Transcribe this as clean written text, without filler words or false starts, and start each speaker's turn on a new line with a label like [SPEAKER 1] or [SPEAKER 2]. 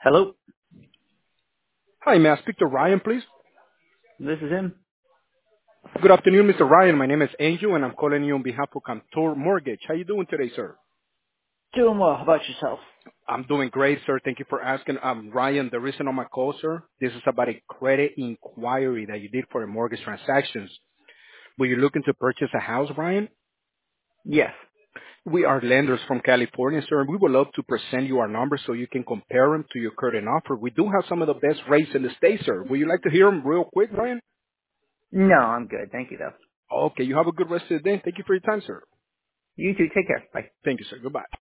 [SPEAKER 1] Hello,
[SPEAKER 2] Hi, may I speak to Ryan, please?
[SPEAKER 1] this is him.
[SPEAKER 2] Good afternoon, Mr. Ryan. My name is Angel, and I'm calling you on behalf of Cantor Mortgage. How you doing today, sir?
[SPEAKER 1] Doing well. How about yourself?
[SPEAKER 2] I'm doing great, sir. Thank you for asking. Ryan, the reason on my call, sir, this is about a credit inquiry that you did for a mortgage transactions. Were you looking to purchase a house, Ryan?
[SPEAKER 1] Yes.
[SPEAKER 2] We are lenders from California, sir, and we would love to present you our numbers so you can compare them to your current offer. We do have some of the best rates in the state, sir. Would you like to hear them real quick, Ryan?
[SPEAKER 1] No, I'm good. Thank you, though.
[SPEAKER 2] Okay, you have a good rest of the day. Thank you for your time, sir.
[SPEAKER 1] You too. Take care. Bye.
[SPEAKER 2] Thank you, sir. Goodbye.